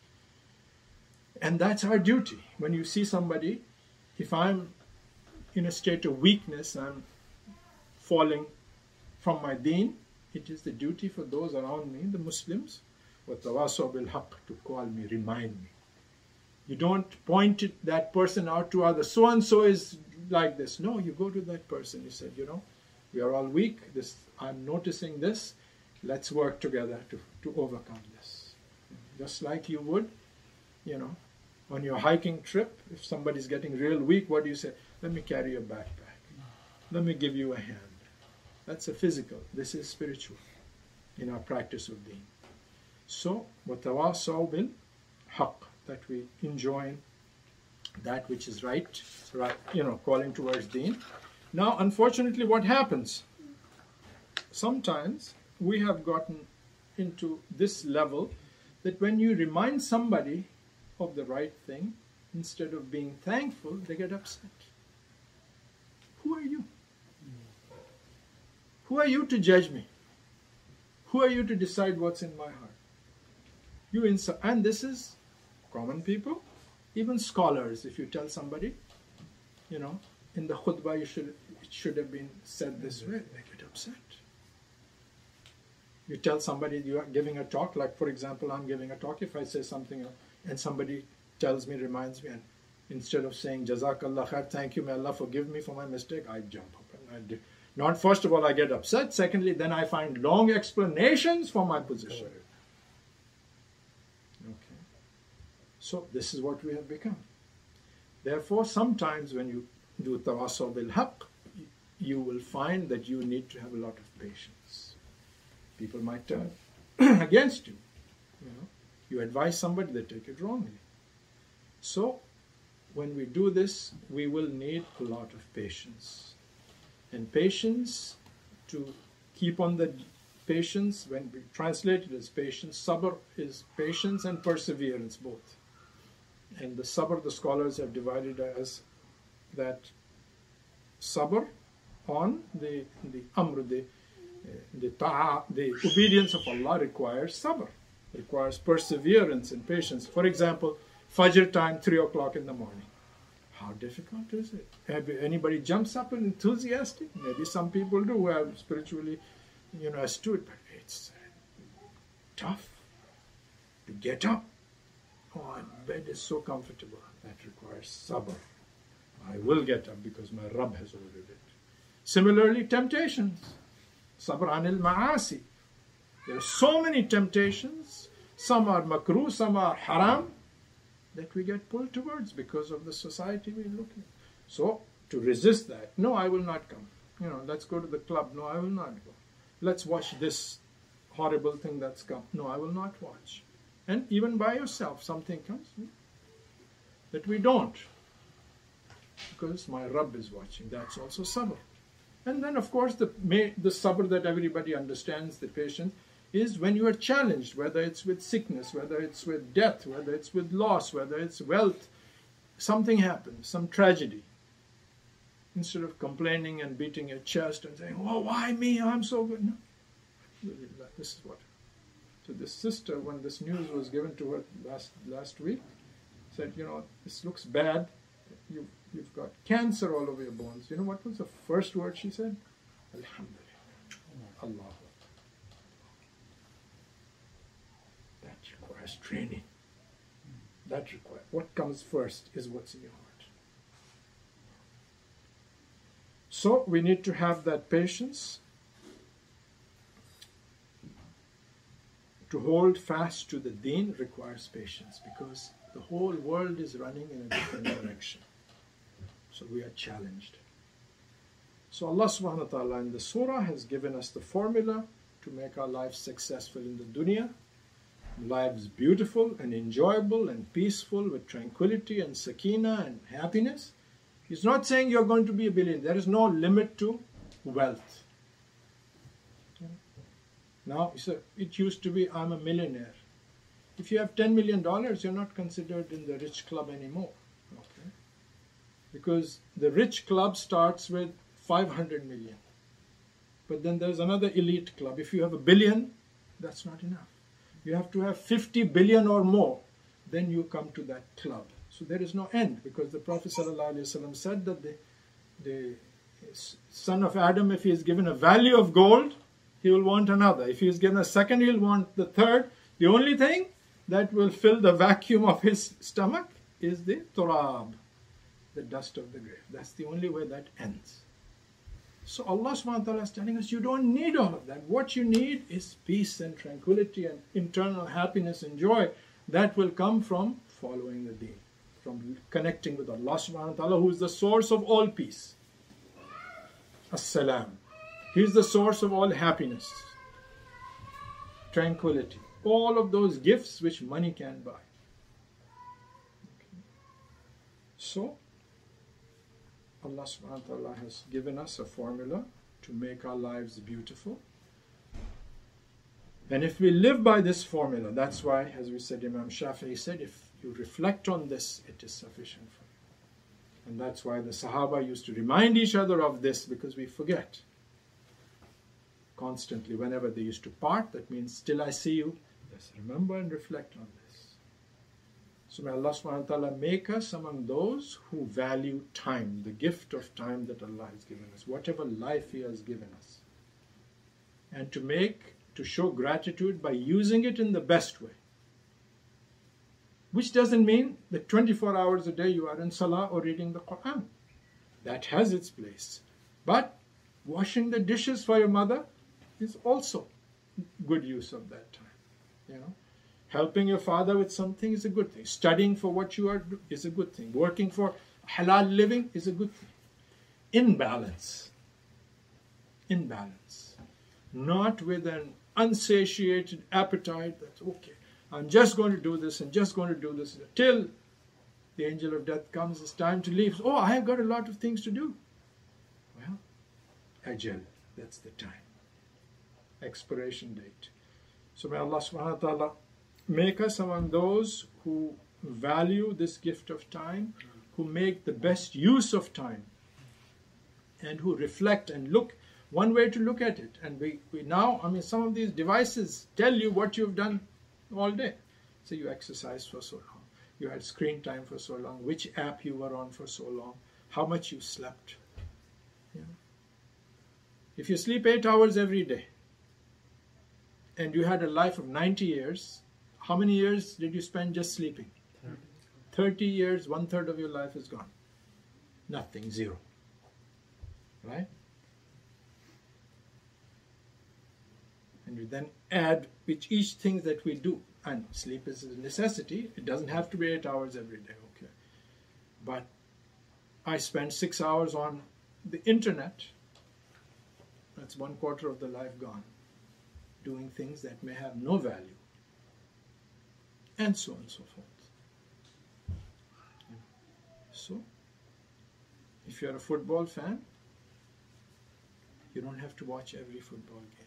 And that's our duty. When you see somebody, if I'm in a state of weakness, I'm falling from my deen, it is the duty for those around me, the Muslims, وَتَوَاصَوْا بِالْحَقِّ, to call me, remind me. You don't point it, that person out to others. So-and-so is like this. No, you go to that person. You said, you know, we are all weak. This, I'm noticing this. Let's work together to, to overcome this. Just like you would, you know, on your hiking trip, if somebody's getting real weak, what do you say? Let me carry your backpack. Let me give you a hand. That's a physical. This is spiritual in our practice of deen. So, وَتَوَاصَوْا بِالْحَقِّ, that we enjoin that which is right, right, you know, calling towards deen. Now, unfortunately, what happens? Sometimes we have gotten into this level that when you remind somebody of the right thing, instead of being thankful, they get upset. Who are you? Who are you to judge me? Who are you to decide what's in my heart? You insult, and this is common people, even scholars. If you tell somebody, you know, in the khutbah, you should it should have been said this way, they get upset. You tell somebody you are giving a talk, like for example, I'm giving a talk. If I say something and somebody tells me, reminds me, and instead of saying Jazakallah khair, thank you, may Allah forgive me for my mistake, I jump up and I do. Not first of all, I get upset. Secondly, then I find long explanations for my position. Okay. So this is what we have become. Therefore, sometimes when you do tawasaw bil haqq, you will find that you need to have a lot of patience. People might turn against you. You know, you advise somebody, they take it wrongly. So, when we do this, we will need a lot of patience. And patience, to keep on the patience, when we translate it as patience, sabr is patience and perseverance both. And the sabr, the scholars have divided as that sabr on the, the amr, the The ta'a, the obedience of Allah requires sabr, requires perseverance and patience. For example, Fajr time, three o'clock in the morning. How difficult is it? Have anybody jumps up and enthusiastic? Maybe some people do who are spiritually, you know, astute, but it's tough to get up. Oh, and bed is so comfortable. That requires sabr. I will get up because my Rabb has ordered it. Similarly, temptations. Sabr anil ma'asi. There are so many temptations. Some are makruh, some are haram, that we get pulled towards because of the society we look at. So, to resist that, no, I will not come. You know, let's go to the club. No, I will not go. Let's watch this horrible thing that's come. No, I will not watch. And even by yourself, something comes that we don't. Because my Rabb is watching. That's also sabr. And then, of course, the, the sabr that everybody understands, the patience, is when you are challenged, whether it's with sickness, whether it's with death, whether it's with loss, whether it's wealth, something happens, some tragedy. Instead of complaining and beating your chest and saying, oh, why me? I'm so good. No. This is what. So this sister, when this news was given to her last, last week, said, you know, this looks bad. You, you've got cancer all over your bones. You know what was the first word she said? Alhamdulillah. Allah. That requires training. That requires, what comes first is what's in your heart. So we need to have that patience to hold fast to the deen requires patience, because the whole world is running in a different direction. So we are challenged. So Allah subhanahu wa ta'ala in the surah has given us the formula to make our lives successful in the dunya, lives beautiful and enjoyable and peaceful with tranquility and sakina and happiness. He's not saying you're going to be a billionaire. There is no limit to wealth. Now, it used to be, I'm a millionaire. If you have ten million dollars, you're not considered in the rich club anymore. Okay? Because the rich club starts with five hundred million. But then there's another elite club. If you have a billion, that's not enough. You have to have fifty billion or more. Then you come to that club. So there is no end, because the Prophet ﷺ said that the, the son of Adam, if he is given a value of gold, he will want another. If he is given a second, he'll want the third. The only thing that will fill the vacuum of his stomach is the turab, the dust of the grave. That's the only way that ends. So Allah subhanahu wa ta'ala is telling us, you don't need all of that. What you need is peace and tranquility and internal happiness and joy that will come from following the deen, from connecting with Allah subhanahu wa ta'ala, who is the source of all peace. As-salam. He is the source of all happiness, tranquility, all of those gifts which money can buy. Okay. So, Allah subhanahu wa ta'ala has given us a formula to make our lives beautiful. And if we live by this formula, that's why, as we said, Imam Shafi'i said, if you reflect on this, it is sufficient for you. And that's why the Sahaba used to remind each other of this, because we forget constantly whenever they used to part. That means, still I see you. Yes, remember and reflect on this. So may Allah subhanahu wa ta'ala make us among those who value time, the gift of time that Allah has given us, whatever life He has given us. And to make, to show gratitude by using it in the best way. Which doesn't mean that twenty-four hours a day you are in salah or reading the Quran. That has its place. But washing the dishes for your mother is also good use of that time. You know, helping your father with something is a good thing. Studying for what you are is a good thing. Working for halal living is a good thing. In balance. In balance. Not with an unsatiated appetite that's okay, I'm just going to do this and just going to do this till the angel of death comes, it's time to leave. Oh, I have got a lot of things to do. Well, ajal, that's the time. Expiration date. So may Allah subhanahu wa ta'ala make us among those who value this gift of time, who make the best use of time, and who reflect and look. One way to look at it, and we, we now, I mean, some of these devices tell you what you've done all day. So you exercised for so long, you had screen time for so long, which app you were on for so long, how much you slept. You know? If you sleep eight hours every day, and you had a life of ninety years, how many years did you spend just sleeping? thirty years, one third of your life is gone. Nothing, zero. Right? And you then add with each thing that we do. And sleep is a necessity. It doesn't have to be eight hours every day, okay? But I spend six hours on the internet. That's one quarter of the life gone. Doing things that may have no value. And so on and so forth. So, if you're a football fan, you don't have to watch every football game.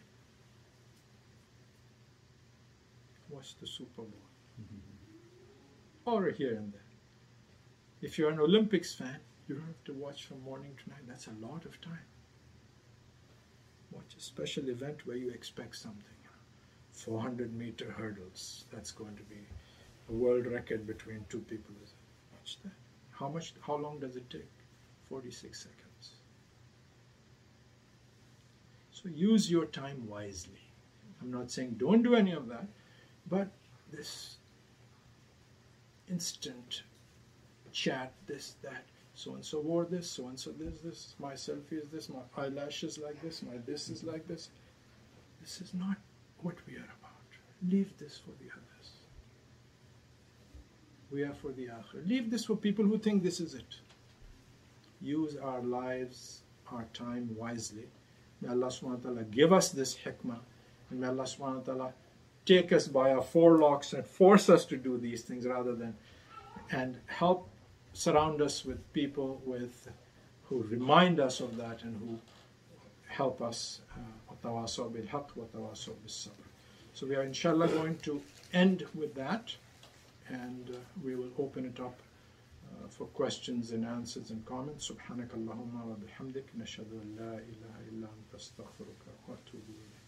Watch the Super Bowl. Mm-hmm. Or here and there. If you're an Olympics fan, you don't have to watch from morning to night. That's a lot of time. Watch a special event where you expect something. four hundred meter hurdles. That's going to be a world record between two people. Watch that. How much? How long does it take? forty-six seconds. So use your time wisely. I'm not saying don't do any of that. But this instant chat, this, that, so-and-so wore this, so-and-so this, this, my selfie is this, my eyelashes like this, my this is like this. This is not what we are about. Leave this for the others. We are for the akhirah. Leave this for people who think this is it. Use our lives, our time wisely. May Allah subhanahu wa ta'ala give us this hikmah. And may Allah subhanahu wa ta'ala take us by our forelocks and force us to do these things rather than, and help surround us with people with who remind us of that and who help us. Uh, so we are inshallah going to end with that, and uh, we will open it up uh, for questions and answers and comments. Subhanakallahumma wa bihamdik nashhadu an la ilaha illa anta astaghfiruka wa atubu ilayk.